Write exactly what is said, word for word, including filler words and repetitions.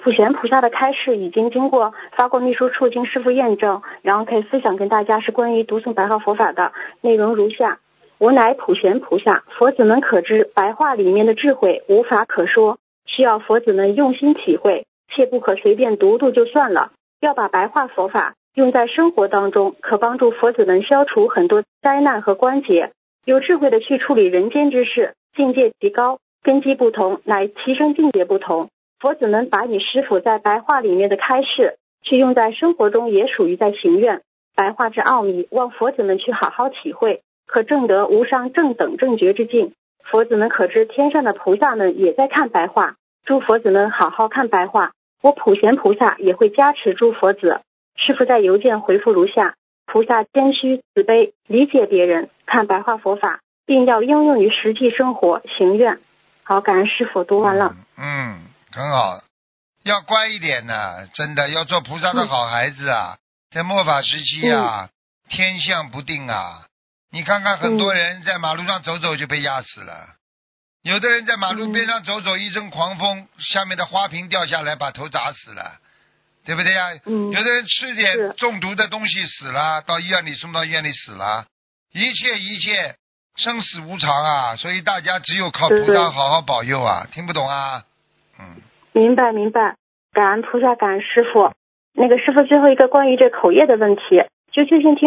普贤菩萨的开示已经经过发过秘书处经师父验证，然后可以分享跟大家是关于读诵白话佛法的内容如下：我乃普贤菩萨，佛子们可知白话里面的智慧无法可说，需要佛子们用心体会，切不可随便读读就算了，要把白话佛法用在生活当中，可帮助佛子们消除很多灾难和关节，有智慧的去处理人间之事，境界提高，根基不同，乃提升境界不同。佛子们把你师父在白话里面的开示去用在生活中，也属于在行愿。白话之奥秘，望佛子们去好好体会，可证得无上正等正觉之境。佛子们可知天上的菩萨们也在看白话，诸佛子们好好看白话，我普贤菩萨也会加持诸佛子。师父在邮件回复如下：菩萨谦虚慈悲，理解别人，看白话佛法，并要应用于实际生活行愿。好，感恩师父，读完了。 嗯，很好，要乖一点呢，真的要做菩萨的好孩子啊。嗯、在末法时期啊、嗯，天象不定啊。你看看很多人在马路上走走就被压死了，嗯、有的人在马路边上走走，一阵狂风，下面的花瓶掉下来把头砸死了，对不对呀、嗯？有的人吃点中毒的东西死了，到医院里送到医院里死了，一切一切生死无常啊，所以大家只有靠菩萨好好保佑啊。听不懂啊？嗯， 明白明白，感恩菩萨，感恩师父。那个师父最后一个关于这口业的问题，就最近听